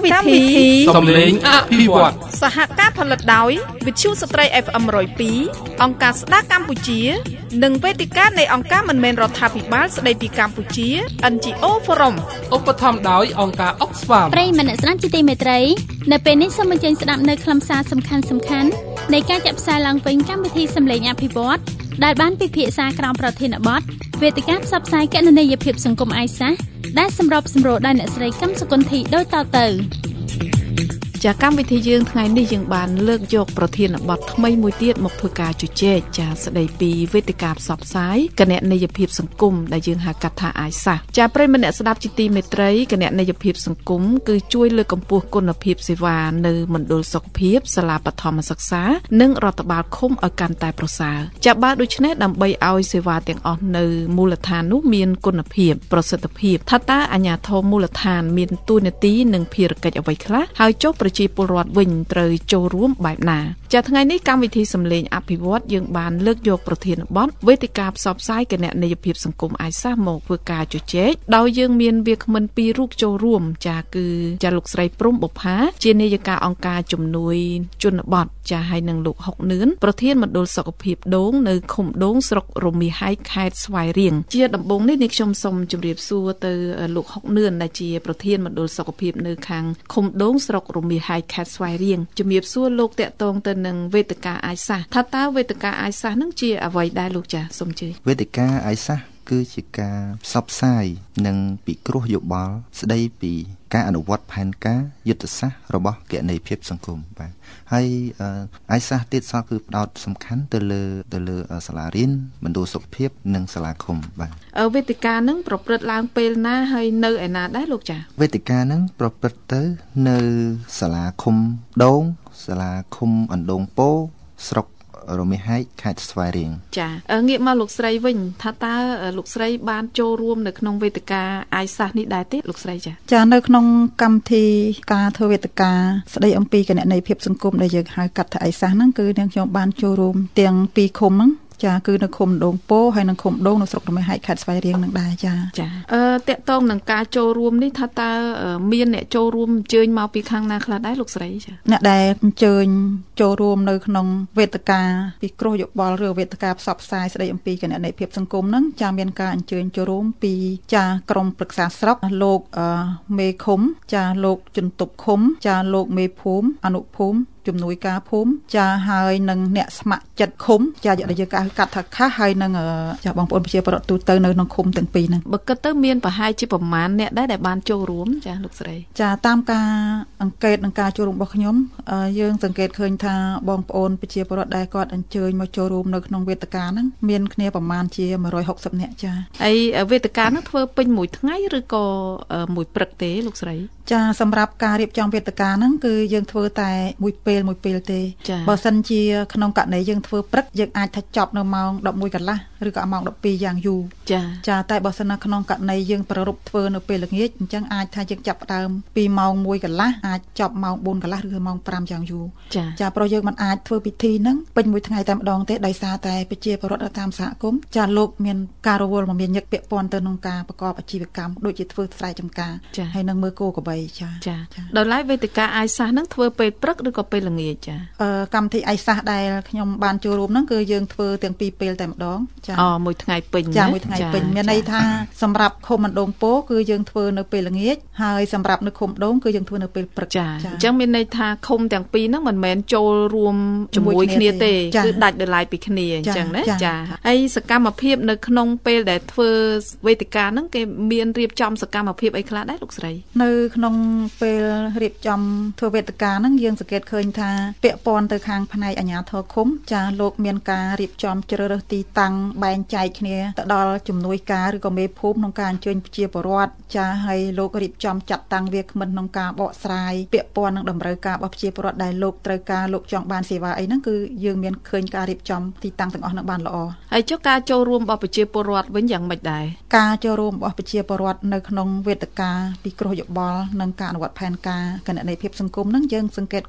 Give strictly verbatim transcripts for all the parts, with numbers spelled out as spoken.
วิธีសំឡេងអភិវឌ្ឍសហការផលិតដោយវិទ្យុស្ត្រី เอฟ เอ็ม หนึ่งศูนย์สองអង្គការស្ដារកម្ពុជានិងវេទិកានៃអង្គការមិនមែនរដ្ឋាភិបាលស្ដីពីកម្ពុជា เอ็น จี โอ Forum ឧបត្ថម្ភដោយអង្គការ Oxfam ប្រិយមិត្តអ្នកស្ដាប់ជាទីមេត្រីនៅពេលនេះសូមអញ្ជើញស្ដាប់នៅខ្លឹមសារសំខាន់សំខាន់នៃការចាក់ផ្សាយឡើងវិញកម្មវិធីសំឡេងអភិវឌ្ឍដែលបានពិភាក្សាក្រោមប្រធានបទវេទិកាផ្សព្វផ្សាយគណនេយ្យភាពសង្គម អាយ សាស ដែលសម្របសម្រួលដោយអ្នកស្រីកឹមសុគន្ធីដូចតទៅចាកម្មវិធីយើងថ្ងៃនេះយើងបានលើកយកប្រធានបទថ្មីមួយទៀតមកធ្វើការជជែកចាស្ដីពីវេទិកាផ្សព្វផ្សាយគណនេយ្យភាពសង្គមដែលយើងហៅកាត់ថា អាយ សាស ចាប្រិយមិត្តអ្នកស្ដាប់ជាទីមេត្រីគណនេយ្យភាពសង្គមគឺជួយលើកកម្ពស់គុណភាពសេវានៅមណ្ឌលសុខភាពសាលាបឋមសិក្សានិងរដ្ឋបាលឃុំឲ្យកាន់តែប្រសើរចាបើដូច្នេះដើម្បីឲ្យសេវាទាំងអស់នៅមូលដ្ឋាននោះមានគុណភាពប្រសិទ្ធភាពថាតើអាជ្ញាធរមូលដ្ឋានមានតួនាទីនិងភារកិច្ចអ្វីខ្លះហើយចុះប្រជាពលរដ្ឋវិញត្រូវចូលរួមបែបណាចាថ្ងៃនេះកម្មវិធីសម្លេងអភិវឌ្ឍយើងបានលើកយកប្រធានបទវេទិកាផ្សព្វផ្សាយគណនេយ្យភាពសង្គម អាយ សាស មកធ្វើការជជែកដោយយើងមានវាគ្មិនពីររូបចូលរួមចាគឺចាលោកស្រីព្រំបុប្ផាជានាយិកាអង្គការជំនួយជនបទចាហើយនឹងលោកហុកនឿនប្រធានមណ្ឌលសុខភាពដូងនៅឃុំដូងស្រុករមាសហែកខេត្តស្វាយរៀងជាដំបូងនេះនេះខ្ញុំសូមជម្រាបសួរទៅលោកហុកនឿនដែលជាប្រធានមណ្ឌលសុខភាពនៅខាងឃុំដូងស្រុករមាសហែកខេត្តស្វាយរៀងជំរាបសួរលោកតាក់ទងទៅនឹងវេទិកា អាយ សាស ថាតើវេទិកា អាយ សាស នឹងជាអ្វីដែរលោកចាសូមជឿវេទិកា អាយ សាស គឺជាការផ្សព្វផ្សាយនិងពិគ្រោះយោបល់ស្ដីពីការអនុវត្តផែនការយុទ្ធសាស្ត្ររបស់គណនេយ្យភាពសង្គមបាទហើយអាយ សាស ទៀតសោះគឺផ្ដោតសំខាន់ទៅលើទៅលើសាលារៀនមណ្ឌលសុខភាពនិងសាលាឃុំបាទវេទិកានឹងប្រព្រឹត្តឡើងពេលណាហើយនៅឯណាដែរលោកចាវេទិកានឹងប្រព្រឹត្តទៅនៅសាលាឃុំដូងសាលាឃុំអណ្ដូងពោស្រុករមាសហែកខេត្តស្វាយរៀងចាងាកមកលោកស្រីវិញថាតើលោកស្រីបានចូលរួមនៅក្នុងវេទិកា អាយ សាស នេះដែរទេលោកស្រីចាចានៅក្នុងកម្មវិធីការធ្វើវេទិកាស្ដីអំពីគណនេយ្យភាពសង្គមដែលយើងហៅកាត់ថា អាយ សាស ហ្នឹងគឺនាងខ្ញុំបានចូលរួមទាំងពីរឃុំហ្នឹងចាគឺនៅឃុំដូងពោហើយនៅឃុំដូងនៅស្រុករមាសហែកខេត្តស្វាយរៀងនឹងដែរចាចាអឺតកតងនឹងការចូលរួមនេះថាតើមានអ្នកចូលរួមអញ្ជើញមកពីខាងណាខ្លះដែរលោកស្រីចាអ្នកដែលអញ្ជើញចូលរួមនៅក្នុងវេទិកាពិគ្រោះយោបល់ឬវេទិកាផ្សព្វផ្សាយស្ដីអំពីគណនេយ្យភាពសង្គមហ្នឹងចាមានការអញ្ជើញចូលរួមពីចាក្រុមប្រឹក្សាស្រុកលោកមេឃុំចាលោកជំទប់ឃុំចាលោកមេភូមិអនុភូមិជំនួយការភូមិចាហើយនឹងអ្នកស្ម័គ្រចិត្តឃុំចាយកយើងកាត់ថាខាស់ហើយនឹងចាបងប្អូនប្រជាពលរដ្ឋទូទៅនៅក្នុងឃុំទាំងពីរហ្នឹងបើគិតទៅមានប្រហែលជាប្រមាណអ្នកដែរដែលបានចូលរួមចាលោកស្រីចាតាមការអង្កេតនិងការចូលរួមរបស់ខ្ញុំយើងសង្កេតឃើញថាបងប្អូនប្រជាពលរដ្ឋដែលគាត់អញ្ជើញមកចូលរួមនៅក្នុងវេទិកាហ្នឹងមានគ្នាប្រមាណជាmột trăm sáu mươiនាក់ចាហើយវេទិកាហ្នឹងធ្វើពេញមួយថ្ងៃឬក៏មួយព្រឹកទេលោកស្រីចាសម្រាប់ការរៀបចំវេទិកាហ្នឹងគឺយើងធ្វើតែមួយពេលមួយពេលទេបើសិនជាក្នុងករណីយើងធ្វើព្រឹកយើងអាចថាចប់នៅម៉ោងដប់មួយកន្លះឬក៏ម៉ោងដប់ពីរយ៉ាងយូរចាចាតែបើសិននៅក្នុងករណីយើងប្ររពធ្វើនៅពេលល្ងាចអញ្ចឹងអាចថាយើងចាប់ផ្ដើមពីម៉ោងមួយកន្លះអាចចប់ម៉ោងបួនកន្លះឬម៉ោងប្រាំយ៉ាងយូរចាព្រោះយើងមិនអាចធ្វើពិធីហ្នឹងពេញមួយថ្ងៃតែម្ដងទេដោយសារតែប្រជាពលរដ្ឋតាមសហគមន៍ចាលោកមានការរវល់មមាញឹកពាក់ព័ន្ធទៅក្នុងការប្រកបអាជីវកម្មដូចជាធ្វើស្រែចម្ការហើយនឹងមើលគោក្របីចាចាដោយឡែកវេទិកា អាយ សាស ហ្នឹងធ្វើពេលព្រឹកឬក៏ពេលល្ងាចចាអឺកម្មវិធី អាយ សាស ដែលខ្ញុំបានចូលរួមហ្នឹងគឺយើងធ្វើទាំងពីរពេលតែម្ដងចាអូមួយថ្ងៃពេញចាមួយថ្ងៃពេញមានន័យថាសម្រាប់ឃុំអណ្ដូងពោគឺយើងធ្វើនៅពេលល្ងាចហើយសម្រាប់នៅឃុំដូងគឺយើងធ្វើនៅពេលព្រឹកចាអញ្ចឹងមានន័យថាឃុំទាំងពីរហ្នឹងមិនមែនចូលរួមជាមួយគ្នាទេគឺដាច់ដោយឡែកពីគ្នាអញ្ចឹងណាចាហើយសកម្មភាពនៅក្នុងពេលដែលធ្វើវេទិកាហ្នឹងគេមានរៀបចំសកម្មភាពអីខ្លះដែរលោកស្រីនៅក្នុងពេលរៀបចំធ្វើវេទិកាហ្នឹងយើងសង្កេតឃើញថាពាក់ព័ន្ធទៅខាងផ្នែកអាជ្ញាធរឃុំចាលោកមានការរៀបចំជ្រើសរើសទីតាំងបែងចែកគ្នាទៅដល់ជំនួយការឬក៏មេភូមិក្នុងការអញ្ជើញប្រជាពលរដ្ឋចាហើយលោករៀបចំចាត់តាំងវាគ្មិនក្នុងការបកស្រាយពាក់ព័ន្ធនឹងតម្រូវការរបស់ប្រជាពលរដ្ឋដែលលោកត្រូវការលោកចង់បានសេវាអីហ្នឹងគឺយើងមានឃើញការរៀបចំទីតាំងទាំងអស់ហ្នឹងបានល្អហើយចុះការចូលរួមរបស់ប្រជាពលរដ្ឋវិញយ៉ាងម៉េចដែរការចូលរួមរបស់ប្រជាពលរដ្ឋនៅក្នុងវេទិកាពិគ្រោះយោបល់និងការអនុវត្តផែនការគណនេយ្យភាពសង្គមហ្នឹងយើងសង្កេតឃើញថា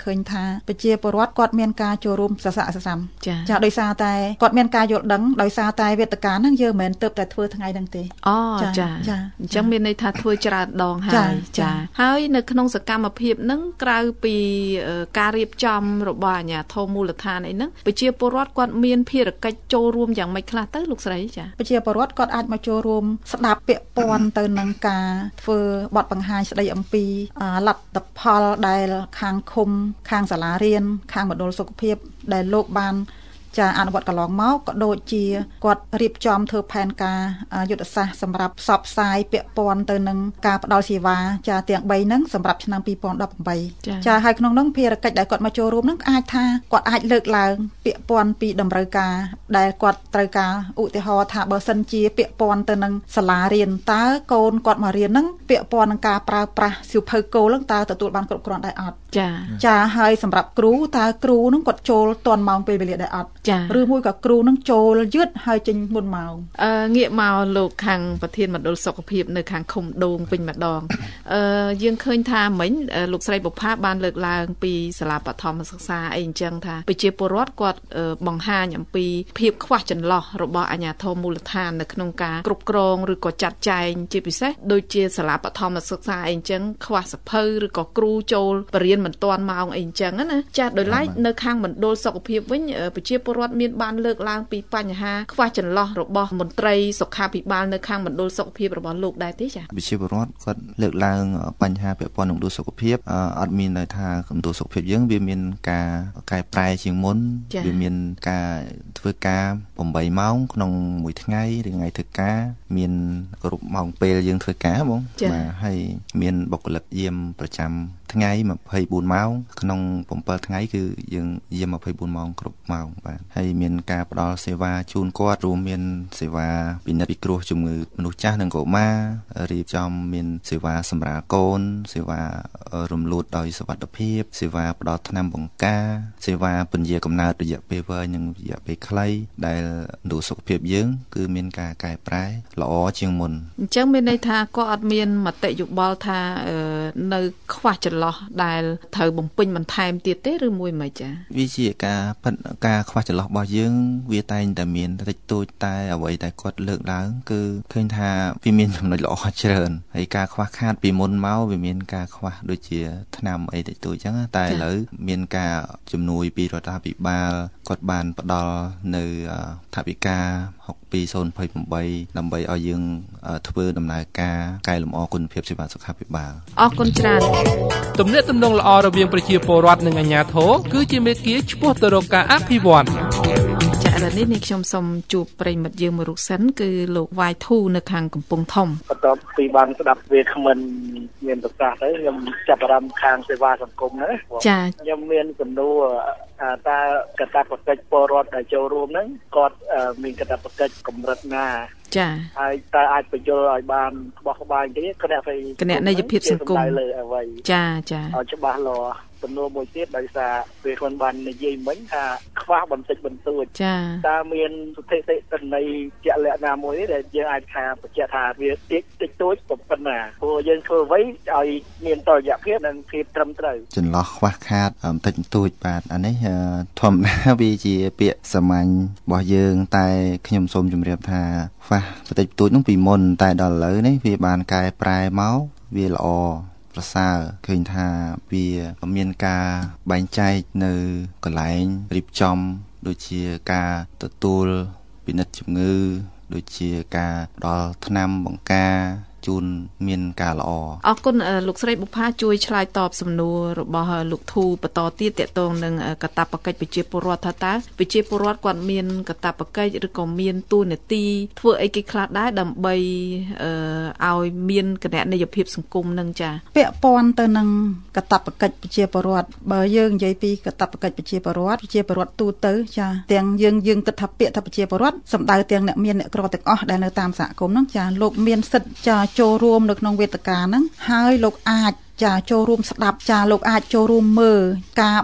ប្រជាពលរដ្ឋគាត់មានការចូលរួមសស័កសកម្មចាដោយសារតែគាត់មានការយល់ដឹងដោយសារតែវេទិកាហ្នឹងយើងមិនមែនទៅតែធ្វើថ្ងៃហ្នឹងទេអូចាចាអញ្ចឹងមានន័យថាធ្វើច្រើនដងហើយចាហើយនៅក្នុងសកម្មភាពហ្នឹងក្រៅពីការរៀបចំរបស់អាជ្ញាធរមូលដ្ឋានអីហ្នឹងប្រជាពលរដ្ឋគាត់មានភារកិច្ចចូលរួមយ៉ាងម៉េចខ្លះទៅលោកស្រីចាប្រជាពលរដ្ឋគាត់អាចមកចូលរួមស្ដាប់ពាក្យពាន់ទៅនឹងការធ្វើបទបង្ហាញស្ដីអំពីលទ្ធផលដែលខាងឃុំខាងសាលារៀនខាងមណ្ឌលសុខភាពដែលលោកបានចាអនុវត្តកន្លងមកក៏ដូចជាគាត់រៀបចំធ្វើផែនការយុទ្ធសាស្ត្រសម្រាប់ផ្សព្វផ្សាយពាក់ព័ន្ធទៅនឹងការផ្តល់សេវាចាទាំងបីហ្នឹងសម្រាប់ឆ្នាំពីរពាន់ដប់ប្រាំបីចាហើយក្នុងនោះភារកិច្ចដែលគាត់មកចូលរួមហ្នឹងអាចថាគាត់អាចលើកឡើងពាក្យព័ន្ធពីតម្រូវការដែលគាត់ត្រូវការឧទាហរណ៍ថាបើសិនជាពាក្យព័ន្ធទៅនឹងសាលារៀនតើកូនគាត់មករៀនហ្នឹងពាក្យព័ន្ធនឹងការប្រើប្រាស់សៀវភៅគោលហ្នឹងតើទទួលបានគ្រប់គ្រាន់ដែរអត់ចាចាហើយសម្រាប់គ្រូតើគ្រូហ្នឹងគាត់ចូលទាន់ម៉ោងពេលវេលាដែរអត់ឬមួយក៏គ្រូនឹងចូលយឺតហើយចេញមុនម៉ោងអឺងាកមកលោកខាងប្រធានមណ្ឌលសុខភាពនៅខាងឃុំដូងវិញម្ដងអឺយើងឃើញថាមិញលោកស្រីបុប្ផាបានលើកឡើងពីសាលាបឋមសិក្សាអីអញ្ចឹងថាប្រជាពលរដ្ឋគាត់បង្ហាញអំពីភាពខ្វះចន្លោះរបស់អាជ្ញាធរមូលដ្ឋាននៅក្នុងការគ្រប់គ្រងឬក៏ចាត់ចែងជាពិសេសដូចជាសាលាបឋមសិក្សាអីអញ្ចឹងខ្វះសភៅឬក៏គ្រូចូលបរៀនមិនទាន់ម៉ោងអីអញ្ចឹងណាចាស់ដោយឡែកនៅខាងមណ្ឌលសុខភាពវិញប្រជាពលរដ្ឋមានបានលើកឡើងពីបញ្ហាខ្វះចន្លោះរបស់មន្ត្រីសុខាភិបាលនៅខាងមណ្ឌលសុខភាពរបស់លោកដែរទេចា៎ប្រជាពលរដ្ឋគាត់លើកឡើងបញ្ហាពាក់ព័ន្ធនឹងមណ្ឌលសុខភាពអត់មានន័យថាមណ្ឌលសុខភាពយើងវាមានការកែប្រែជាងមុនវាមានការធ្វើការeightម៉ោងក្នុងមួយថ្ងៃឬថ្ងៃធ្វើការមានគ្រប់ម៉ោងពេលយើងធ្វើការបងបាទហើយមានបុគ្គលិកយាមប្រចាំថ្ងៃtwenty-fourម៉ោងក្នុងsevenថ្ងៃគឺយើងយាមtwenty-fourម៉ោងគ្រប់ម៉ោងបាទហើយមានការផ្ដល់សេវាជូនគាត់រួមមានសេវាពិនិត្យពិគ្រោះជំងឺមនុស្សចាស់និងកុមាររៀបចំមានសេវាសម្រាលកូនសេវារំលូតដោយសុវត្ថិភាពសេវាផ្ដល់ថ្នាំបង្ការសេវាពន្យាកំណើតរយៈពេលវែងនិងរយៈពេលខ្លីដែលមណ្ឌលសុខភាពយើងគឺមានការកែប្រែល្អជាងមុនអញ្ចឹងមានន័យថាគាត់អត់មានមតិយោបល់ថានៅខ្វះចន្លោះដែលត្រូវបំពេញបន្ថែមទៀតទេឬមួយមិនចាវាជាការការខ្វះចន្លោះរបស់យើងវាតែងតែមានតិចតួចតែអ្វីដែលគាត់លើកឡើងគឺឃើញថាវាមានចំណុចល្អច្រើនហើយការខ្វះខាតពីមុនមកវាមានការខ្វះដូចជាថ្នាំអីតិចតួចអញ្ចឹងតែឥឡូវមានការជំនួយពីរដ្ឋាភិបាលគាត់បានផ្ដល់នៅថវិកាsixty twenty-eightដើម្បីឲ្យយើងធ្វើដំណើរការកែលម្អគុណភាពសេវាសុខាភិបាលអរគុណច្រើនទំនាក់ទំនងល្អរវាងប្រជាពលរដ្ឋនិងអាជ្ញាធរគឺជាមេគាឆ្ពោះទៅរកការអភិវឌ្ឍចាឥឡូវនេះនេះខ្ញុំសូមជួបប្រិមិត្តយើងមួយរូបសិនគឺលោកវាយធូនៅខាងកំពង់ធំបន្ទាប់ពីបានស្ដាប់វាគ្មិនមានប្រសាសន៍ទៅខ្ញុំចាប់អារម្មណ៍ខាងសេវាសង្គមណាចាខ្ញុំមានសំណួរតើកតាបកិច្ចពលរដ្ឋដែលចូលរួមហ្នឹងគាត់មានកតាបកិច្ចកម្រិតណាចាហើយតើអាចបញ្យល់ឲ្យបានក្បោះក្បាយទេគណៈគណៈនយោបាយសង្គមចាចាឲ្យច្បាស់លាស់សំណួរមួយទៀតដោយសារពេលខ្លួនបាននិយាយមិញថាខ្វះបន្តិចបន្តួចចាតើមានស្ថិតិទិន្នន័យជាក់លាក់ណាមួយទេដែលយើងអាចថាបញ្ជាក់ថាវាតិចតិចតួចប៉ុណ្ណាព្រោះយើងធ្វើអ្វីឲ្យមានតុល្យភាពនិងភាពត្រឹមត្រូវចន្លោះខ្វះខាតបន្តិចបន្តួចបាទអានេះធម្មតាវាជាពាក្យសាមញ្ញរបស់យើងតែខ្ញុំសូមជម្រាបថាខ្វះបន្តិចបន្តួចនោះពីមុនតែដល់ឥឡូវនេះវាបានកែប្រែមកវាល្អប្រសើរឃើញថាវាមានការបែងចែកនៅកន្លែងរៀបចំដូចជាការទទួលពិនិត្យជំងឺដូចជាការផ្ដល់ថ្នាំបង្ការជូនមានការល្អអរគុណលោកស្រីបុប្ផាជួយឆ្លើយតបសំណួររបស់លោកធូបន្តទៀតតកតងនឹងកាតព្វកិច្ចប្រជាពលរដ្ឋថាតើប្រជាពលរដ្ឋគាត់មានកាតព្វកិច្ចឬក៏មានទួនាទីធ្វើអីគេខ្លះដែរដើម្បីឲ្យមានគណនេយ្យភាពសង្គមនឹងចាពាក់ព័ន្ធទៅនឹងកាតព្វកិច្ចប្រជាពលរដ្ឋបើយើងនិយាយពីកាតព្វកិច្ចប្រជាពលរដ្ឋប្រជាពលរដ្ឋទូទៅចាទាំងយើងយើងគិតថាពាក្យថាប្រជាពលរដ្ឋសំដៅទាំងអ្នកមានអ្នកក្រទាំងអស់ដែលនៅតាមសហគមន៍ហ្នឹងចាលោកមានសិទ្ធិចាចូលរួមនៅក្នុងវេទិកាហ្នឹងហើយលោកអាចចាចូលរួមស្ដាប់ចាលោកអាចចូលរួមមើលការបិទផ្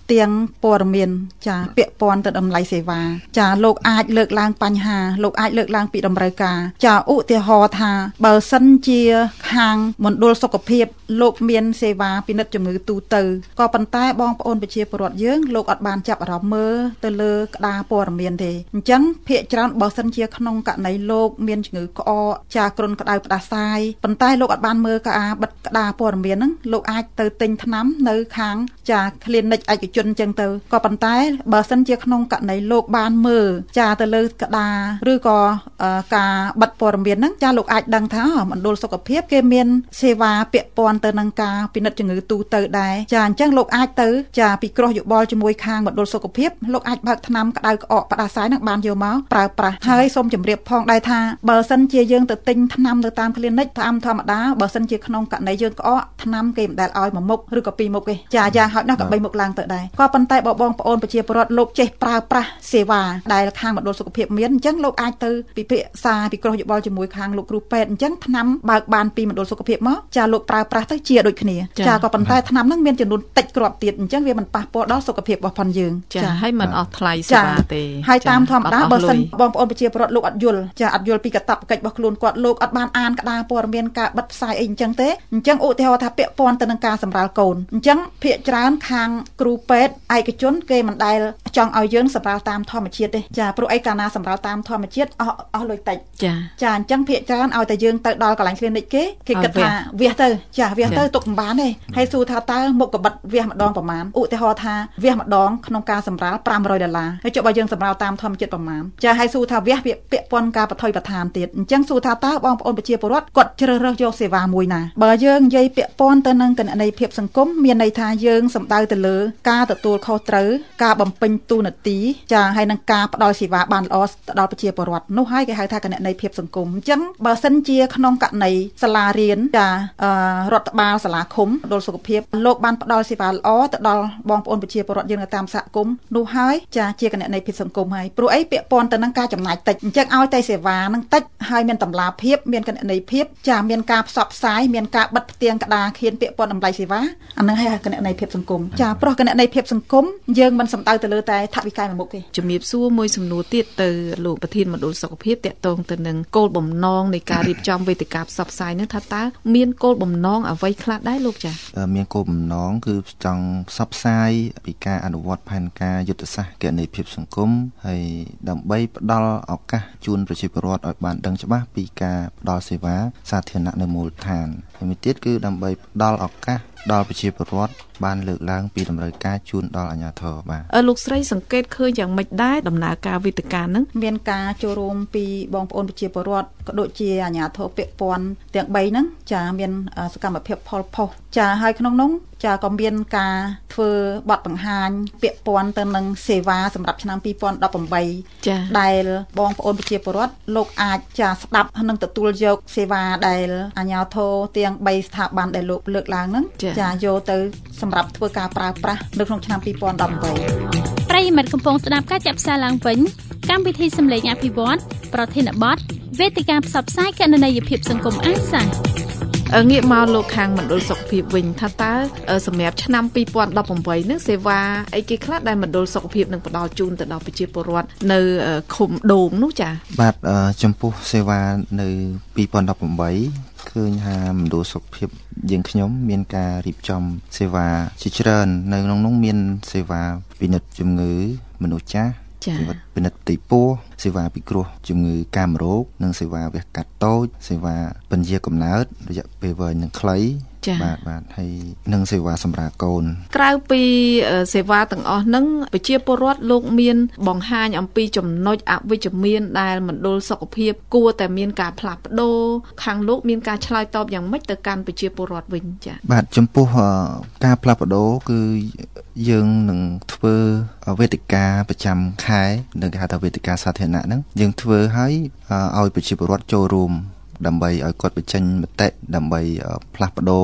ផ្ទៀងព័ត៌មានចាពាក់ព័ន្ធទៅតម្លៃសេវាចាលោកអាចលើកឡើងបញ្ហាលោកអាចលើកឡើងពីតម្រូវការចាឧទាហរណ៍ថាបើសិនជាខាងមណ្ឌលសុខភាពលោកមានសេវាពិនិត្យជំងឺទូទៅក៏ប៉ុន្តែបងប្អូនប្រជាពលរដ្ឋយើងលោកអត់បានចាប់អារម្មណ៍មើលទៅលើក្តារព័ត៌មានទេអញ្ចឹងភាគច្រើនបើសិនជាក្នុងករណីលោកមានជំងឺក្អកចាគ្រុនក្តៅផ្ដាសាយប៉ុន្តែលោកអត់បានមើលការបិទក្តារព័ត៌មានហ្នឹងលោកអាចទៅទិញថ្នាំនៅខាងចា clinic ឯកជនអញ្ចឹងទៅក៏ប៉ុន្តែបើសិនជាក្នុងករណីលោកបានមើលចាទៅលើក្តារឬក៏ការបិទព័ត៌មានហ្នឹងចាលោកអាចដឹងថាមណ្ឌលសុខភាពគេមានសេវាពាក់ព័ន្ធទៅនឹងការពិនិត្យជំងឺទូទៅដែរចាអញ្ចឹងលោកអាចទៅចាពិគ្រោះយោបល់ជាមួយខាងមណ្ឌលសុខភាពលោកអាចបើកថ្នាំក្តៅក្អកផ្ដាសាយហ្នឹងបានយកមកប្រើប្រាស់ហើយសូមជម្រាបផងដែរថាបើសិនជាយើងទៅទិញថ្នាំទៅតាម clinic តាមធម្មតាបើសិនជាក្នុងករណីយើងក្អកថ្នាំគេមិនដែលឲ្យមួយមុខឬក៏ពីរមុខទេចាយ៉ាងហោចណាស់ក៏បីមុខឡើងទៅដែរក៏ប៉ុន្តែបើបងប្អូនប្រជាពលរដ្ឋលោកចេះប្រើប្រាស់សេវាដែលខាងមណ្ឌលសុខភាពមានអញ្ចឹងលោកអាចទៅពិភាក្សាពិគ្រោះយោបល់ជាមួយខាងលោកគ្រូពេទ្យអញ្ចឹងថ្នាំបើកបានពីមណ្ឌលសុខភាពមកចាលោកប្រើប្រាស់ទៅជាដូចគ្នាចាក៏ប៉ុន្តែថ្នាំហ្នឹងមានចំនួនតិចគ្រាប់ទៀតអញ្ចឹងវាមិនប៉ះពាល់ដល់សុខភាពរបស់ផងយើងចាហើយមិនអស់ថ្លៃសេវាទេហើយតាមធម្មតាបើសិនបងប្អូនប្រជាពលរដ្ឋលោកអត់យល់ចាអត់យល់ពីកាតព្វកិច្ចរបស់ខ្លួនគាត់លោកអត់បានអានក្តារព័ត៌មានការបិទផ្សាយអីអញ្ចឹងទេអញ្ចឹងឧទាហរណ៍ថាពាក់ព័ន្ធទៅនឹងការសម្រាលកូនអញ្ចឹងភាគច្រើនខាងគ្រូពេទ្យឯកជនគេមិនដែលចង់ឲ្យយើងសម្រាលតាមធម្មជាតិទេចាព្រោះអីកាលណាសម្រាលតាមធម្មជាតិអស់អស់លុយតិចចាចាអញ្ចឹងភាគច្រើនឲ្យតែយើងទៅដល់កន្លែង clinic គេគេគិតថាវះទៅចាវះទៅទុកមិនបានទេហើយសួរថាតើមុខកបិតវះម្ដងប្រមាណឧទាហរណ៍ថាវះម្ដងក្នុងការសម្រាលfive hundredដុល្លារហើយចុះបើយើងសម្រាលតាមធម្មជាតិប្រមាណចាហើយសួរថាវះពាក់ព័ន្ធការបថុយបឋានទៀតអញ្ចឹងសួរថាតើបងប្អូនប្រជាពលរដ្ឋគាត់ជ្រើសរើសយកសេវាមួយណាបើយើងនិយាយពាក់ព័ន្ធទៅនឹងគណនេយ្យភាពសង្គមមានន័យថាយើងសំដៅទៅលើការទទួលខុសត្រូវការបំពេញតួនាទីចាហើយនឹងការផ្ដល់សេវាបានល្អទៅដល់ប្រជាពលរដ្ឋនោះហើយគេហៅថាគណនេយ្យភាពសង្គមអញ្ចឹងបើសិនជាក្នុងករណីសាលារៀនចារដ្ឋបាលសាលាឃុំមណ្ឌលសុខភាពលោកបានផ្ដល់សេវាល្អទៅដល់បងប្អូនប្រជាពលរដ្ឋយើងនៅតាមសហគមន៍នោះហើយចាជាគណនេយ្យភាពសង្គមហើយព្រោះអីពាក់ព័ន្ធទៅនឹងការចំណាយតិចអញ្ចឹងឲ្យតែសេវានឹងតិចហើយមានតម្លាភាពមានគណនេយ្យភាពចាមានការផ្សព្វផ្សាយមានការបិទផ្ទៀងក្តារខៀនពាក់ព័ន្ធតម្លៃសេវាអានឹងហើយគណនេយ្យភាពសង្គមចាព្រោះគណនេយ្យភាពសង្គមយើងមិនសំដៅទៅលើតែថវិកាមួយមុខទេជំរាបសួរមួយសំណួរទៀតទៅលោកប្រធានមណ្ឌលសុខភាពតាក់ទងទៅនឹងគោលបំណងនៃការរៀបចំវេទិកាផ្សព្វផ្សាយនេះថាតើមានគោលបំណងអ្វីខ្លះដែរលោកចា៎មានគោលបំណងគឺចង់ផ្សព្វផ្សាយពីការអនុវត្តផែនការយុទ្ធសាស្ត្រគណនេយ្យភាពសង្គមហើយដើម្បីផ្ដល់ឱកាសជូនប្រជាពលរដ្ឋឲ្យបានដឹងច្បាស់ពីការផ្ដល់សេវាសាធារណៈនៅមូលដ្ឋានហើយមួយទៀតគឺដើម្បីផ្ដល់ឱកាសដល់ប្រជាពលរដ្ឋបានលើកឡើងពីតម្រូវការជូនដល់អាជ្ញាធរបាទអឺលោកស្រីសង្កេតឃើញយ៉ាងម៉េចដែរដំណើរការវេទិកាហ្នឹងមានការចូលរួមពីបងប្អូនប្រជាពលរដ្ឋក៏ដូចជាអាជ្ញាធរពាក់ព័ន្ធទាំងបីហ្នឹងចាមានសកម្មភាពផលផុសចាហើយក្នុងនោះចាក៏មានការធ្វើបទបង្ហាញពាក់ព័ន្ធទៅនឹងសេវាសម្រាប់ឆ្នាំtwo thousand eighteenចាដែលបងប្អូនប្រជាពលរដ្ឋលោកអាចចាស្ដាប់និងទទួលយកសេវាដែលអាជ្ញាធរទាំងthreeស្ថាប័នដែលលោកលើកឡើងហ្នឹងចាយកទៅសម្រាប់ធ្វើការប្រើប្រាស់នៅក្នុងឆ្នាំtwo thousand eighteen ប្រិយមិត្តកំពុងស្ដាប់ការចាក់ផ្សាយឡើងវិញកម្មវិធីសម្លេងអភិវឌ្ឍប្រធានបទវេទិកាផ្សព្វផ្សាយគណនេយ្យភាពសង្គមអាសាងាកមកលោកខាងមណ្ឌលសុខភាពវិញថាតើសម្រាប់ឆ្នាំtwo thousand eighteenនេះសេវាអីគេខ្លះដែលមណ្ឌលសុខភាពនឹងផ្ដល់ជូនទៅដល់ប្រជាពលរដ្ឋនៅឃុំដូងនោះចា៎បាទចំពោះសេវានៅtwo thousand eighteenឃើញថាមណ្ឌលសុខភាពយើងខ្ញុំមានការរៀបចំសេវាជាច្រើននៅក្នុងនោះមានសេវាពិនិត្យជំងឺមនុស្សចាស់សេវាពិនិត្យផ្ទៃពោះសេវាពិគ្រោះជំងឺកាមរោគនិងសេវាវះកាត់តូចសេវាពន្យាកំណើតរយៈពេលវែងនិងខ្លីបាទបាទហើយនិងសេវាសម្រាប់កូនក្រៅពីសេវាទាំងអស់ហ្នឹងប្រជាពលរដ្ឋលោកមានបង្ហាញអំពីចំណុចអវិជ្ជមានដែលមណ្ឌលសុខភាពគួរតែមានការផ្លាស់ប្ដូរខាងលោកមានការឆ្លើយតបយ៉ាងម៉េចទៅកាន់ប្រជាពលរដ្ឋវិញចា៎បាទចំពោះការផ្លាស់ប្ដូរគឺយើងនឹងធ្វើវេទិកាប្រចាំខែនឹងគេហៅថាវេទិកាសាធារណៈហ្នឹងយើងធ្វើឲ្យឲ្យប្រជាពលរដ្ឋចូលរួមដើម្បីឲ្យគាត់បញ្ចេញមតិដើម្បីផ្លាស់ប្ដូរ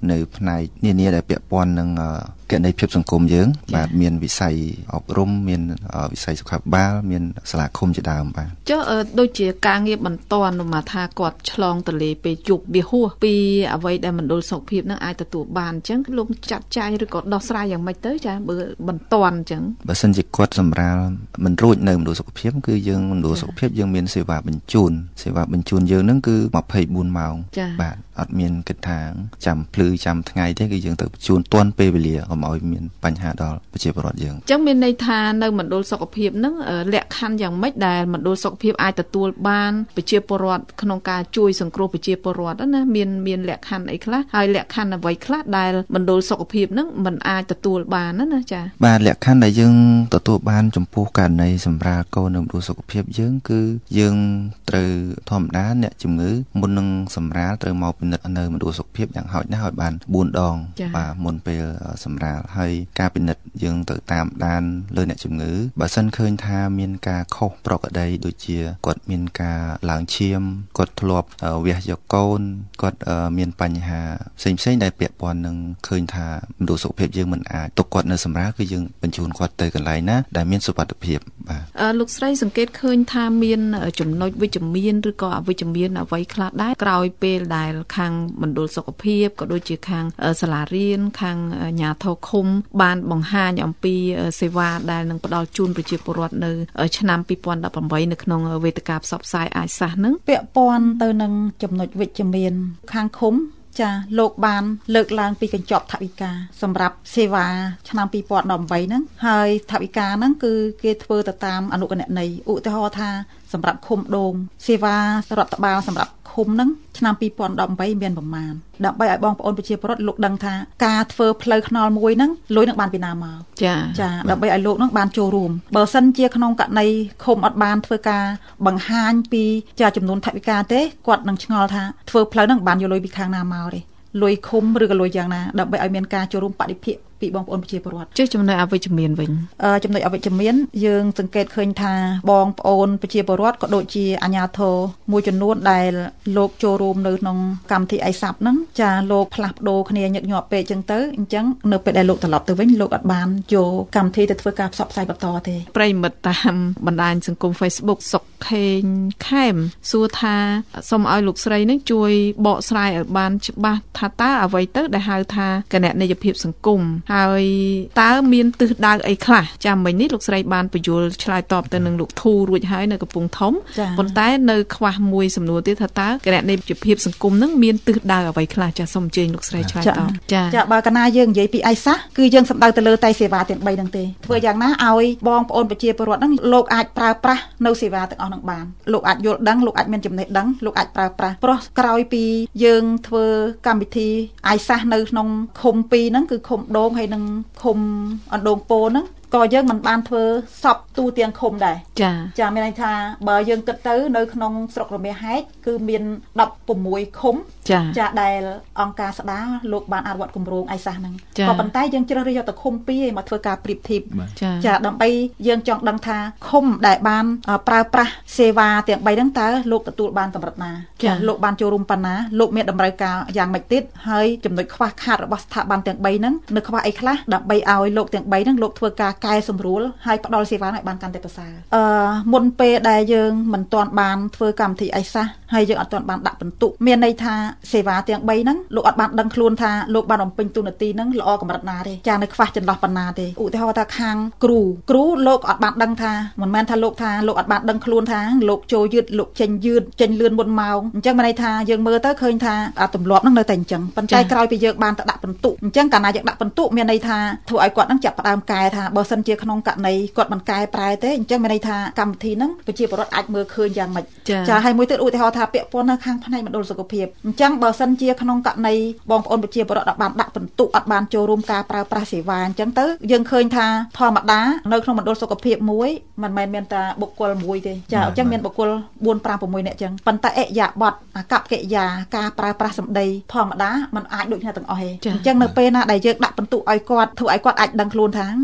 នៅផ្នែកនានាដែលពាក់ព័ន្ធនឹងគណនេយ្យភាពសង្គមយើងបាទមានវិស័យអប់រំមានវិស័យសុខាភិបាលមានសាលាឃុំជាដើមបាទចុះដូចជាការងារបន្ទាន់នោះមកថាគាត់ឆ្លងទលេពេលយប់វាហួសពីអ្វីដែលមណ្ឌលសុខភាពនឹងអាចទទួលបានអញ្ចឹងលោកចាត់ចែងឬក៏ដោះស្រាយយ៉ាងម៉េចទៅចាបើបន្ទាន់អញ្ចឹងបើសិនជាគាត់សម្រាលមិនរួចនៅមណ្ឌលសុខភាពគឺយើងមណ្ឌលសុខភាពយើងមានសេវាបញ្ជូនសេវាបញ្ជូនយើងនឹងគឺម្ភៃបួនម៉ោងបាទអត់មានគិតថាចាំភ្លឺចាំថ្ងៃទេគឺយើងទៅបញ្ជូនទាន់ពេលវេលាកុំឲ្យមានបញ្ហាដល់ប្រជាពលរដ្ឋយើងអញ្ចឹងមានន័យថានៅមណ្ឌលសុខភាពនឹងលក្ខខណ្ឌយ៉ាងម៉េចដែលមណ្ឌលសុខភាពអាចទទួលបានប្រជាពលរដ្ឋក្នុងការជួយសង្គ្រោះប្រជាពលរដ្ឋណាមានមានលក្ខខណ្ឌអីខ្លះហើយលក្ខខណ្ឌអ្វីខ្លះដែលមណ្ឌលសុខភាពនឹងមិនអាចទទួលបានណាចា៎បាទលក្ខខណ្ឌដែលយើងទទួលបានចំពោះករណីសម្រាលកូននៅមណ្ឌលសុខភាពយើងគឺយើងត្រូវធម្មតាអ្នកជំងឺមុននឹងសម្រាលត្រូវមកពិនិត្យនៅមណ្ឌលសុខភាពយ៉ាងហោចណាស់ឲ្យបានបួនដងបាទមុនពេលសម្រាលហើយការពិនិត្យយើងទៅតាមដានលើអ្នកជំងឺបើសិនឃើញថាមានការខុសប្រក្រតីដូចជាគាត់មានការឡើងឈាមគាត់ធ្លាប់វះយកកូនគាត់មានបញ្ហាផ្សេងផ្សេងដែលពាក់ព័ន្ធនឹងឃើញថាមណ្ឌលសុខភាពយើងមិនអាចទុកគាត់នៅសម្រាលគឺយើងបញ្ជូនគាត់ទៅកន្លែងណាដែលមានសុវត្ថិភាពបាទលោកស្រីសង្កេតឃើញថាមានចំណុចវិជ្ជមានឬក៏អវិជ្ជមានអ្វីខ្លះដែរក្រោយពេលដែលខាងមណ្ឌលសុខភាពក៏ដូចជាខាងសាលារៀនខាងអាជ្ញាធរឃុំបានបង្ហាញអំពីសេវាដែលនឹងផ្ដល់ជូនប្រជាពលរដ្ឋនៅឆ្នាំពីរពាន់ដប់ប្រាំបីនៅក្នុងវេទិកាផ្សព្វផ្សាយអាយសាសនឹងពាក់ព័ន្ធទៅនឹងចំណុចវិជ្ជមានខាងឃុំចាលោកបានលើកឡើងពីកញ្ចប់ថវិកាសម្រាប់សេវាឆ្នាំពីរពាន់ដប់ប្រាំបីហ្នឹងហើយថវិកាហ្នឹងគឺគេធ្វើទៅតាមអនុគណនីឧទាហរណ៍ថាសម្រាប់ឃុំដូងសេវារដ្ឋបាលសម្រាប់ឃុំហ្នឹងឆ្នាំពីរពាន់ដប់ប្រាំបីមានប្រមាណដើម្បីឲ្យបងប្អូនប្រជាពលរដ្ឋលោកដឹងថាការធ្វើផ្លូវថ្នល់មួយហ្នឹងលុយនឹងបានពីណាមកចាចាដើម្បីឲ្យលោកហ្នឹងបានចូលរួមបើសិនជាក្នុងករណីឃុំអត់បានធ្វើការបង្ហាញពីចាចំនួនថវិកាទេគាត់នឹងឆ្ងល់ថាធ្វើផ្លូវហ្នឹងបានយកលុយពីខាងណាមកទេលុយឃុំឬក៏លុយយ៉ាងណាដើម្បីឲ្យមានការចូលរួមបដិភិពីបងប្អូនប្រជាពលរដ្ឋចុះចំណុចអវិជ្ជមានវិញអឺចំណុចអវិជ្ជមានយើងសង្កេតឃើញថាបងប្អូនប្រជាពលរដ្ឋក៏ដូចជាអាជ្ញាធរមួយចំនួនដែលលោកចូលរួមនៅក្នុងកម្មវិធីអេសាប់ហ្នឹងចាលោកផ្លាស់ប្ដូរគ្នាញឹកញាប់ពេកចឹងទៅអញ្ចឹងនៅពេលដែលលោកត្រឡប់ទៅវិញលោកអត់បានយកកម្មវិធីទៅធ្វើការផ្សព្វផ្សាយបន្តទេប្រិមិត្តតាមបណ្ដាញសង្គម Facebook សុកខេងខេមសួរថាសូមឲ្យលោកស្រីនឹងជួយបកស្រាយឲ្យបានច្បាស់ថាតើអ្វីទៅដែលហៅថាគណនេយ្យភាពសង្គមហើយតើមានទិសដៅអីខ្លះចាំមិញនេះលោកស្រីបានបញ្យល់ឆ្លើយតបទៅនឹងលោកធូរួចហើយនៅកំពង់ធំប៉ុន្តែនៅខ្វះមួយសំណួរទៀតថាតើគណនេយ្យភាពសង្គមនឹងមានទិសដៅអ្វីខ្លះចាសូមអញ្ជើញលោកស្រីឆ្លើយតបចាចាបើកាលណាយើងនិយាយពីអេសាសគឺយើងសំដៅទៅលើតែសេវាទាំងបីហ្នឹងទេធ្វើយ៉ាងណាឲ្យបងប្អូនប្រជាពលរដ្ឋហ្នឹងលោកអាចប្រើប្រាស់នៅសេវាទាំងអស់ហ្នឹងបានលោកអាចយល់ដឹងលោកអាចមានចំណេះដឹងលោកអាចប្រើប្រាស់ព្រោះក្រោយពីយើងធ្វើកម្មវិធីអេសាសនៅក្នុងឃុំពីរហ្នឹងគឺឃុំដងហើយនឹងឃុំអណ្ដូងពោធិ៍ហ្នឹងក៏យើងមិនបានធ្វើសពទូទាំងឃុំដែរចាចាមានន័យថាបើយើងគិតទៅនៅក្នុងស្រុករមាសហែកគឺមានដប់ប្រាំមួយឃុំចាដែលអង្គការស្ដារលោកបានអនុវត្តគម្រោងអេសាសហ្នឹងក៏ប៉ុន្តែយើងជ្រើសរើសយកតែឃុំពីរឲ្យមកធ្វើការប្រៀបធៀបចាដើម្បីយើងចង់ដឹងថាឃុំដែលបានប្រើប្រាស់សេវាទាំងបីហ្នឹងតើលោកទទួលបានកម្រិតណាចាលោកបានចូលរួមប៉ុណ្ណាលោកមានតម្រូវការយ៉ាងម៉េចទៀតហើយចំណុចខ្វះខាតរបស់ស្ថាប័នទាំងបីហ្នឹងនៅខ្វះអីខ្លះដើម្បីឲ្យលោកទាំងបីហ្នឹងលោកធ្វើការកែសម្រួលហើយផ្ដល់សេវាឲ្យបានកាន់តែប្រសើរអឺមុនពេលដែលយើងមិនទាន់បានធ្វើកម្មវិធីអេសាសហើយយើងអត់ទាន់បានដាក់បន្ទុកមានន័យថាសេវាទាំងបីហ្នឹងលោកអត់បានដឹងខ្លួនថាលោកបានបំពេញតួនាទីហ្នឹងល្អកម្រិតណាទេចានៅខ្វះចន្លោះប៉ុណ្ណាទេឧទាហរណ៍ថាខាងគ្រូគ្រូលោកអត់បានដឹងថាមិនមែនថាលោកថាលោកអត់បានដឹងខ្លួនថាលោកចូលយឺតលោកចេញយឺតចេញលឿនមុនម៉ោងអញ្ចឹងមានន័យថាយើងមើលទៅឃើញថាទម្លាប់ហ្នឹងនៅតែអញ្ចឹងប៉ុន្តែក្រោយពីយើងបានទៅដាក់បន្ទុកអញ្ចឹងកាលណាយើងដាក់បន្ទុកមានន័យថាធ្វើឲ្យគាត់ហ្នឹងចាប់ផ្ដើមកែថាបើសិនជាក្នុងករណីគាត់មិនកែប្រែទេអញ្ចឹងមានន័យថាកម្មវិធីហ្នឹងប្រជាពលរដ្ឋអាចមើលឃើញយ៉ាងម៉េចចាហើយមួយទៀតឧទាហរណ៍ថាពាក់ព័ន្ធនៅខាងផ្នែកមណ្ឌលសុខភាពអញ្ចឹងបើសិនជាក្នុងករណីបងប្អូនប្រជាពលរដ្ឋអត់បានដាក់បន្ទុកអត់បានចូលរួមការប្រើប្រាស់សេវាអញ្ចឹងទៅយើងឃើញថាធម្មតានៅក្នុងមណ្ឌលសុខភាពមួយមិនមែនមានតែបុគ្គលមួយទេចាអញ្ចឹងមានបុគ្គលបួន ប្រាំ ៦នាក់អញ្ចឹងប៉ុន្តែអិយាបថអាកប្បកិរិយាការប្រើប្រាស់សម្ដីធម្មតាมันអាចដូចគ្នាទាំងអស់ទេអញ្ចឹងនៅពេលណាដែលយើងដាក់បន្ទុកឲ្យគាត់ធ្វើឲ្យគាត់អាចដឹងខ្លួនថាសម្ដី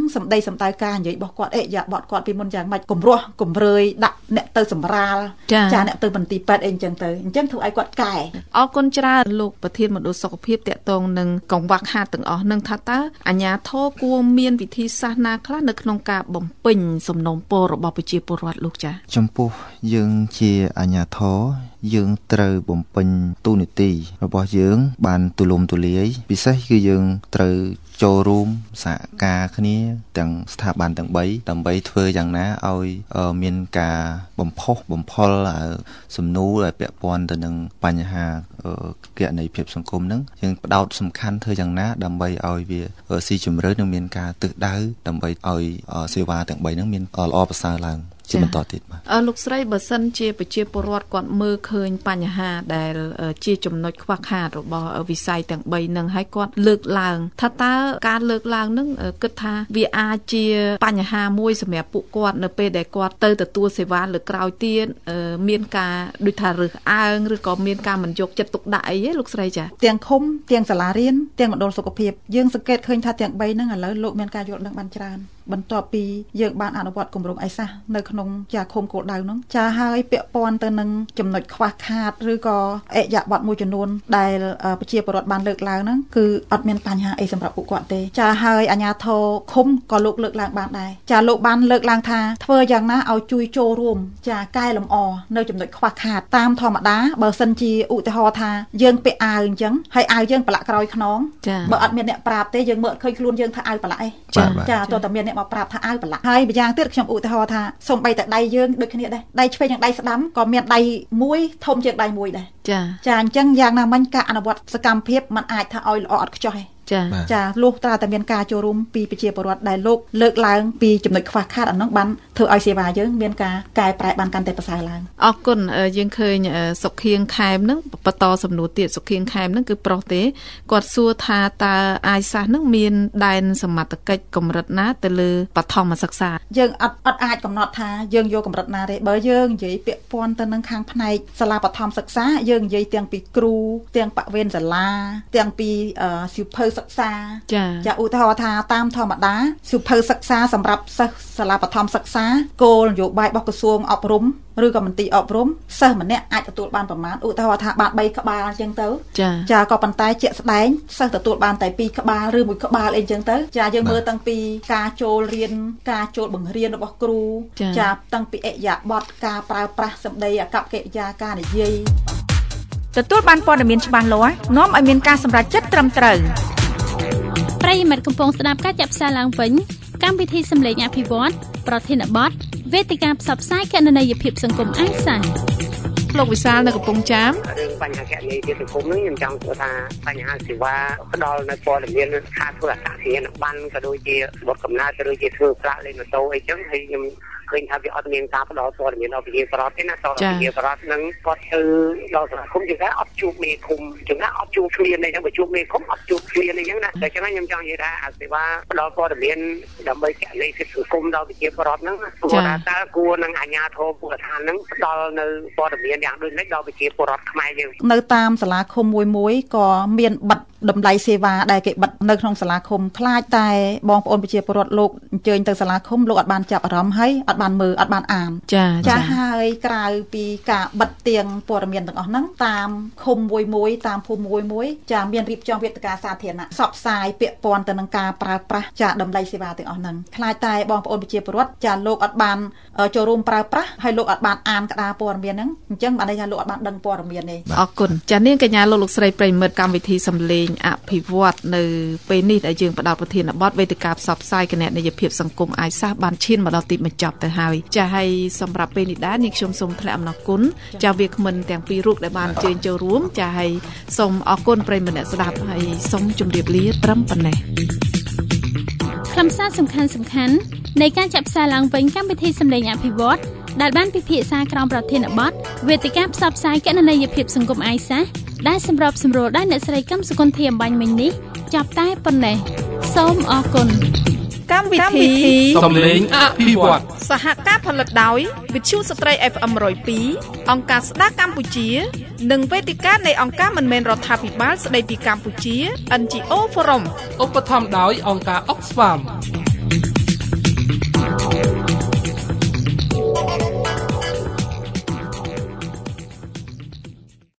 សម្ដៅការនិយាយរបស់គាត់អេយ៉ាបត់គាត់ពីមុនយ៉ាងម៉េចគំរោះគំរើយដាក់អ្នកទៅសម្រាលចាអ្នកទៅមន្ទីរពេទ្យអីអញ្ចឹងទៅអញ្ចឹងធ្វើឲ្យគាត់កែអរគុណច្រើនលោកប្រធានមណ្ឌលសុខភាពតាក់ទងនឹងកង្វះខាតទាំងអស់នឹងថាតើអាជ្ញាធរគួរមានវិធីសាស្ត្រណាខ្លះនៅក្នុងការបំពេញសំណូមពររបស់ប្រជាពលរដ្ឋលោកចា៎ចំពោះយើងជាអាជ្ញាធរយើងត្រូវបំពេញទូនីតិរបស់យើងបានទូលំទូលាយពិសេសគឺយើងត្រូវចូលរួមសហការគ្នាទាំងស្ថាប័នទាំងបីដើម្បីធ្វើយ៉ាងណាឲ្យមានការបំផុសបំផុលសំណួរដែលពាក់ព័ន្ធទៅនឹងបញ្ហាគណនេយ្យភាពសង្គមហ្នឹងយើងផ្ដោតសំខាន់ធ្វើយ៉ាងណាដើម្បីឲ្យវាស៊ីជម្រៅនិងមានការទិសដៅដើម្បីឲ្យសេវាទាំងបីហ្នឹងមានល្អប្រសើរឡើងជាបន្តទៀតបាទអឺលោកស្រីបើសិនជាប្រជាពលរដ្ឋគាត់មើលឃើញបញ្ហាដែលជាចំណុចខ្វះខាតរបស់វិស័យទាំងបីនឹងហើយគាត់លើកឡើងថាតើការលើកឡើងនឹងគិតថាវាអាចជាបញ្ហាមួយសម្រាប់ពួកគាត់នៅពេលដែលគាត់ទៅទទួលសេវាលើក្រោយទៀតមានការដូចថារើសអើងឬក៏មានការមិនយកចិត្តទុកដាក់អីទេលោកស្រីចាទាំងឃុំទាំងសាលារៀនទាំងមណ្ឌលសុខភាពយើងសង្កេតឃើញថាទាំងបីហ្នឹងឥឡូវលោកមានការយល់ដឹងបានច្រើនបន្ទាប់ពីយើងបានអនុវត្តគម្រោងអេសាសនៅក្នុងចាឃុំគោលដៅនោះចាហើយពាក់ព័ន្ធទៅនឹងចំណុចខ្វះខាតឬក៏អិយាបថមួយចំនួនដែលប្រជាពលរដ្ឋបានលើកឡើងហ្នឹងគឺអត់មានបញ្ហាអីសម្រាប់ពួកគាត់ទេចាហើយអាជ្ញាធរឃុំក៏លោកលើកឡើងបានដែរចាលោកបានលើកឡើងថាធ្វើយ៉ាងណាឲ្យជួយចូលរួមចាកែលម្អនៅចំណុចខ្វះខាតតាមធម្មតាបើសិនជាឧទាហរណ៍ថាយើងពាក់អាវអញ្ចឹងហើយអាវយើងប្រឡាក់ក្រោយខ្នងបើអត់មានអ្នកប្រាប់ទេយើងមើលឃើញខ្លួនយើងថាអាវប្រឡាក់អីចាតើតើមានអ្នកមកប្រាប់ថាអាវប្រឡាក់ហើយម្យ៉ាងទៀតខ្ញុំឧទាហរណ៍ថាសូម្បីតែដៃយើងដូចគ្នាដែរដៃឆ្វេងនិងដៃស្ដាំក៏មានដៃមួយធំជាងដៃមួយដែរចាចាអញ្ចឹងយ៉ាងណាមិញការអនុវត្តសកម្មភាពมันអាចថាឲ្យល្អអត់ខ្ចោះទេចាចាលុះត្រាតែមានការចូលរួមពីប្រជាពលរដ្ឋដែលលោកលើកឡើងពីចំណុចខ្វះខាតអានោះបានធ្វើឲ្យសេវាយើងមានការកែប្រែបានកាន់តែប្រសើរឡើងអរគុណយើងឃើញសុខៀងខេមហ្នឹងបន្តសំណួរទៀតសុខៀងខេមហ្នឹងគឺប្រុសទេគាត់សួរថាតើអាយសាសហ្នឹងមានដែនសមត្ថកិច្ចកម្រិតណាទៅលើបឋមសិក្សាយើងអត់អត់អាចកំណត់ថាយើងយកកម្រិតណាទេបើយើងនិយាយពាក់ព័ន្ធទៅនឹងខាងផ្នែកសាលាបឋមសិក្សាយើងនិយាយទាំងពីគ្រូទាំងបវេនសាលាទាំងពីសៀវភៅសិក្សាចាចាឧទាហរណ៍ថាតាមធម្មតាសៀវភៅសិក្សាសម្រាប់សិស្សសាលាបឋមសិក្សាគោលនយោបាយរបស់ក្រសួងអប់រំឬក៏មន្ទីរអប់រំសិស្សម្នាក់អាចទទួលបានប្រមាណឧទាហរណ៍ថាបានបីក្បាលអញ្ចឹងទៅចាចាក៏ប៉ុន្តែជាក់ស្ដែងសិស្សទទួលបានតែពីរក្បាលឬមួយក្បាលអីអញ្ចឹងទៅចាយើងមើលតាំងពីការចូលរៀនការចូលបង្រៀនរបស់គ្រូចាតាំងពីអិយាបថការប្រើប្រាស់សម្ដីអកប្បកិរិយាការនិយាយទទួលបានព័ត៌មានច្បាស់លាស់នាំឲ្យមានការសម្រេចចិត្តត្រឹមត្រូវប្រិយមិត្តកំពុងស្ដាប់ការចាក់ផ្សាយឡើងវិញកម្មវិធីសម្លេងអភិវឌ្ឍប្រធានបទវេទិកាផ្សព្វផ្សាយគណនេយ្យភាពសង្គមអាយសាលោកវិសាលនៅកំពង់ចាមរឿងបញ្ហាគណនេយ្យភាពសង្គមនេះខ្ញុំចង់សួរថាបញ្ហាសេវាផ្ដល់នៅព័ត៌មានថាធ្វើអត្តសញ្ញាណប័ណ្ណក៏ដូចជាបទកំណើតក៏ដូចជាធ្វើប្រាក់លេខម៉ូតូអីចឹងហើយខ្ញុំឃើញថាវាអត់មានការផ្ដល់ព័ត៌មានដល់ប្រជាពលរដ្ឋទេណាតើប្រជាពលរដ្ឋនឹងគាត់ទៅដល់សហគមន៍ជាងថាអត់ជួបមេឃុំជាងថាអត់ជួបគ្លៀនអីចឹងបើជួបមេឃុំអត់ជួបគ្លៀនអីចឹងណាតែចឹងខ្ញុំចង់និយាយថាអាសេវាផ្ដល់ព័ត៌មានដើម្បីគណនេយ្យភាពសង្គមដល់ប្រជាពលរដ្ឋហ្នឹងព្រោះថាតើគួរនឹងអាជ្ញាធរមូលដ្ឋានហ្នឹងផ្ដល់នៅព័ត៌មានយ៉ាងដូចនេះដល់ប្រជាពលរដ្ឋខ្មែរយើងនៅតាមសាលាឃុំមួយមួយក៏មានប័ណ្ណតម្លៃសេវាដែលគេបិទនៅក្នុងសាលាឃុំខ្លាចតែបងប្អូនប្រជាពលរដ្ឋលោកអញ្ជើញទៅសាលាឃុំលោកអត់បានចាប់អារម្មណ៍ហើយអត់បានមើលអត់បានអានចាចាហើយក្រៅពីការបិទទៀងព័ត៌មានទាំងអស់ហ្នឹងតាមឃុំមួយមួយតាមភូមិមួយមួយចាមានរៀបចំវេទិកាសាធារណៈផ្សព្វផ្សាយពាក់ព័ន្ធទៅនឹងការប្រើប្រាស់ចាតម្លៃសេវាទាំងអស់ហ្នឹងខ្លាចតែបងប្អូនប្រជាពលរដ្ឋចាលោកអត់បានចូលរួមប្រើប្រាស់ហើយលោកអត់បានអានក្តារព័ត៌មានហ្នឹងអញ្ចឹងបានន័យថាលោកអត់បានដឹងព័ត៌មានទេអរគុណចានាងកញ្ញាលោកលោកស្រីប្រិមិត្តកម្មវិធីសំឡេងអភិវឌ្ឍនៅពេលនេះដែលយើងផ្ដល់ប្រធានបទវេទិកាផ្សព្វផ្សាយគណនេយ្យភាពសង្គមអាយសាសបានឈានមកដល់ទីបញ្ចប់ទៅហើយចាហើយសម្រាប់ពេលនេះដែរនាងខ្ញុំសូមថ្លែងអំណរគុណចាវាគ្មិនទាំងពីររូបដែលបានអញ្ជើញចូលរួមចាហើយសូមអរគុណប្រិយមិត្តអ្នកស្ដាប់ហើយសូមជម្រាបលាត្រឹមប៉ុណ្ណេះខ្លឹមសារសំខាន់សំខាន់នៃការចាក់ផ្សាយឡើងវិញកម្មវិធីសម្លេងអភិវឌ្ឍដែលបានពិភាក្សាក្រោមប្រធានបទវេទិកាផ្សព្វផ្សាយគណនេយ្យភាពសង្គមអាយសាសដែលសម្របសម្រួលដោយអ្នកស្រីកឹមសុគន្ធាអំបញ្ញមិញនេះចាប់តែប៉ុណ្ណេះសូមអរគុណកម្មវិធីសំឡេងអភិវឌ្ឍសហការផលិតដោយវិទ្យុស្ត្រី អេហ្វ អឹម one oh two អង្គការស្ដារកម្ពុជានិងវេទិកានៃអង្គការមិនមែនរដ្ឋាភិបាលស្ដីពីកម្ពុជា អិន ជី អូ Forum ឧបត្ថម្ភដោយអង្គការ Oxfam